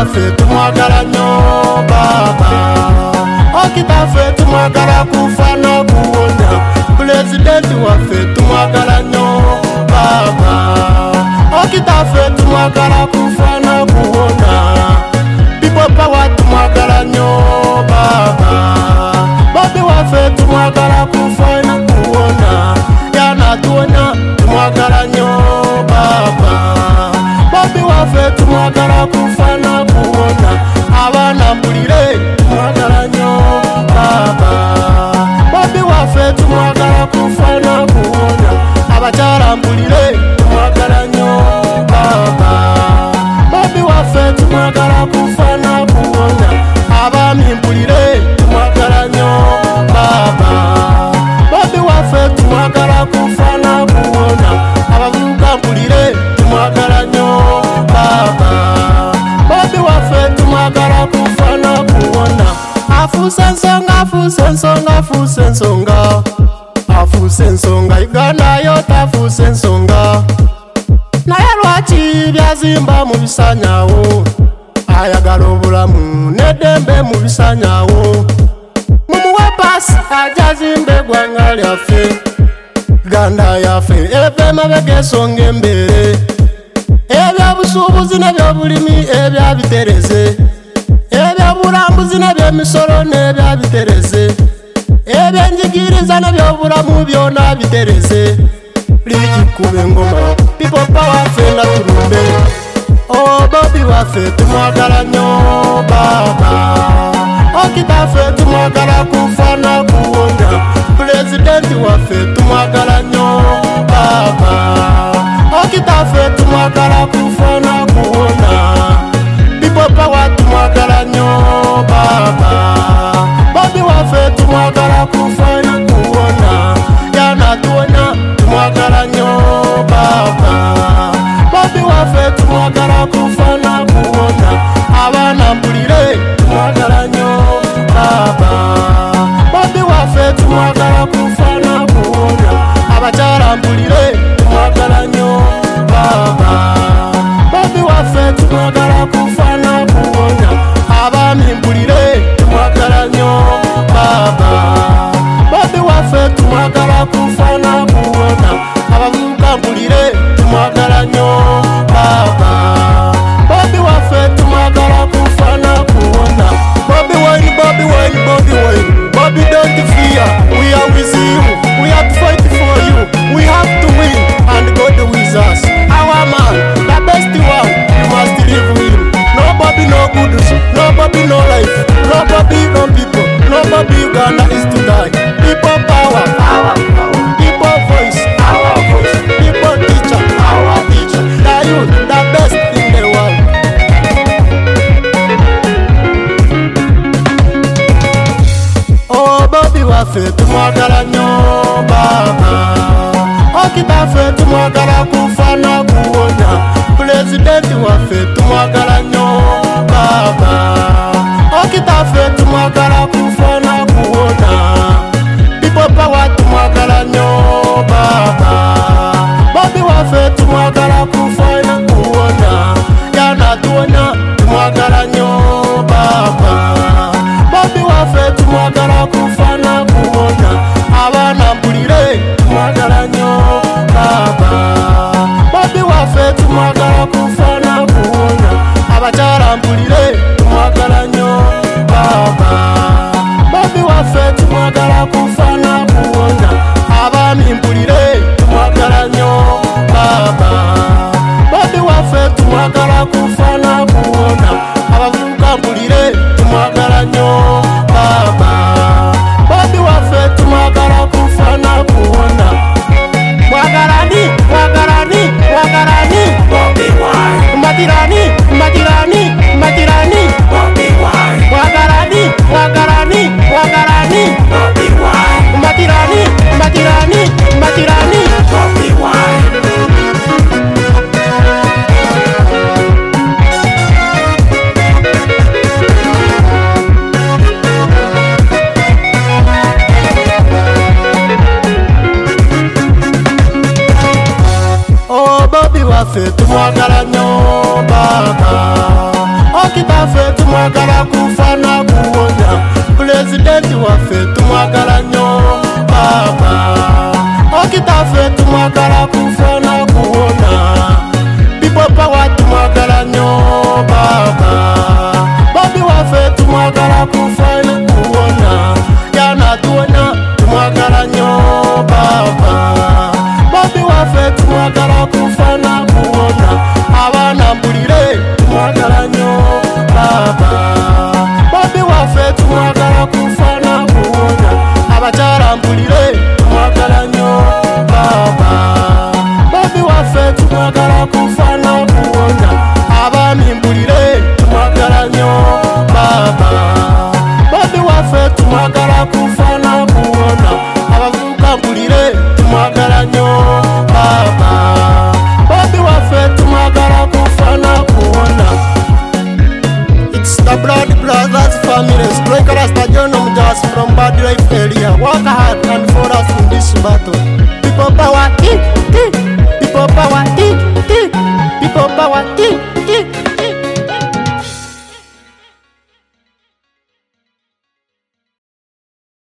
waffe tumwagala nnyo baba okitaffe tumwagala kufa n'okuwona pulezidenti waffe tumwagala nnyo baba okitaffe tumwagala kufa n'okuwona people power tumwagala nnyo baba Bobi waffe tumwagala kufa n'okuwona yana tuwona tumwagala nnyo baba Bobi waffe tumwagala kufa n'okuwona abaana mpulire tumwagala nnyo baba Bobi waffe tumwagala kufa n'okuwona abakyala mpulire tumwagala nnyo baba Bobi waffe tumwagala kufa n'okuwona abaami mpulire tumwagala nnyo baba Bobi waffe tumwagala kufa n'okuwona abavubuka mpulire tumwagala nnyo baba Bobi waffe tumwagala kufa n'okuwona afuuse ensonga afuuse ensonga afuuse ensonga afuuse ensonga Uganda yo tafuuse ensonga naye lwaki byazimba mu bisanyawo ayagala obulamu n'eddembe mu bisanyawo mumuwe paasi ajazimba eggwanga lyaffe Uganda yaffe eve emabega ensonga embeere ebyobusuubuzi n'ebyobulimi ebyabitereze ebyobulambuzi n'ebyemisolo n'ebyabitereze ebyenjigiriza n'ebyobulamu byona bitereze likikuba engoma people power fenda tulumbe Bobi waffe tumwagala nnyo baba okitaffe tumwagala kufa n'okuwona pulezidenti waffe tumwagala nnyo baba okitaffe tumwagala kufa n'okuwona people power tumwagala nnyo baba Bobi waffe tumwagala kufa n'okuwona yana tuwona tumwagala nnyo baba Bobi waffe tumwagala kufa n'okuwona abaana mpulire tumwagala nnyo baba Bobi waffe tumwagala kufa n'okuwona abakyala mpulire tumwagala nnyo baba Bobi waffe tumwagala kufa n'okuwona abaami mpulire tumwagala nnyo baba Bobi waffe tumwagala kufa n'okuwona abavubuka mpulire tumwagala nnyo baba Bobi waffe tumwagala kufa n'okuwona Bobi wine Bobi wine Bobi wine Bobi don't fear we are with you we have to fight for you we have to win and God with us our man the best one you must live with no Bobi no good no Bobi no life no Bobi no people no Bobi Uganda is to die people power people voice people teacher the youth the best in the world Bobi waffe tumwagala nnyo baba okitaffe tumwagala kufa n'okuwona pulezidenti waffe tumwagala nnyo baba okitaffe tumwagala kufa n'okuwona people power tumwagala nnyo baba Bobi waffe tumwagala kufa n'okuwona yana tuwona tumwagala nnyo baba Bobi waffe tumwagala kufa n'okuwona abaana mpulire tumwagala nnyo baba Bobi waffe tumwagala kufa n'okuwona abakyala mpulire tumwagala nnyo baba Bobi waffe tumwagala kufa n'okuwona abaami mpulire tumwagala nnyo baba Bobi waffe tumwagala kufa n'okuwona abavubuka mpulire tumwagala nnyo baba Bobi waffe tumwagala kufa n'okuwona mwagalani mwagalani mwagalani Bobi wine mbatirani mbatirani mbatirani Bobi wine mwagalani mwagalani mwagalani Bobi wine mbatirani mbatirani mbatirani Bobi wine waffe tumwagala nnyo baba okitaffe waffe tumwagala kufa na kuwonya, pulezidenti waffe tumwagala nnyo baba. Okitaffe tumwagala kufa na kuwona, people power tumwagala nnyo baba. Bobi waffe tumwagala kufa na kuwona, yana tuwonya tumwagala nnyo baba. Bobi waffe tumwagala kufa na kuwona, abaana mpulire tumwagala nnyo baba. Bobi waffe tumwagala kufa na kuwona, abakyala mpulire tumwagala nnyo baba. Bobi waffe tumwagala kufa na kuwona, abaami mpulire tumwagala nnyo baba. Bobi waffe tumwagala kufa na kuwona, abavubuka mpulire tumwagala nnyo baba. Bobi waffe tumwagala kufa na kuwona. It's the Blood Brothers family, Striker Rasta John Omjas from Bad Life area. Work hard and for us in this battle. People power,